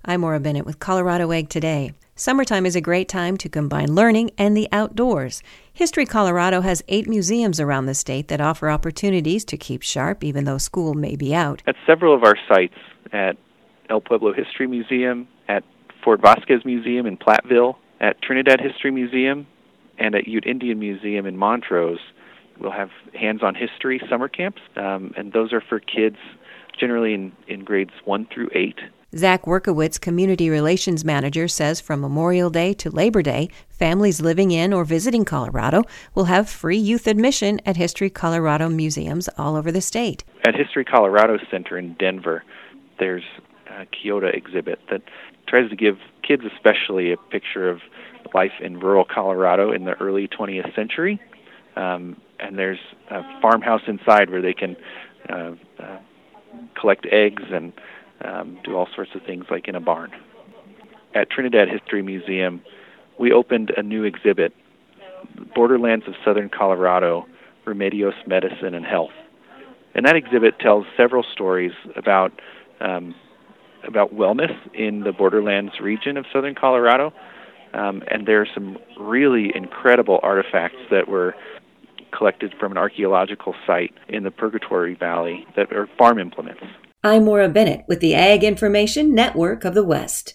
I'm Maura Bennett with Colorado Ag Today. Summertime is a great time to combine learning and the outdoors. History Colorado has 8 museums around the state that offer opportunities to keep sharp even though school may be out. At several of our sites, at El Pueblo History Museum, at Fort Vasquez Museum in Platteville, at Trinidad History Museum, and at Ute Indian Museum in Montrose, we'll have hands-on history summer camps, and those are for kids generally in grades 1 through 8. Zach Workowitz, Community Relations Manager, says from Memorial Day to Labor Day, families living in or visiting Colorado will have free youth admission at History Colorado museums all over the state. At History Colorado Center in Denver, there's a Kyoto exhibit that tries to give kids especially a picture of life in rural Colorado in the early 20th century. And there's a farmhouse inside where they can collect eggs and do all sorts of things like in a barn. At Trinidad History Museum, we opened a new exhibit, Borderlands of Southern Colorado, Remedios Medicine and Health. And that exhibit tells several stories about wellness in the Borderlands region of Southern Colorado. And there are some really incredible artifacts that were collected from an archaeological site in the Purgatory Valley that are farm implements. I'm Maura Bennett with the Ag Information Network of the West.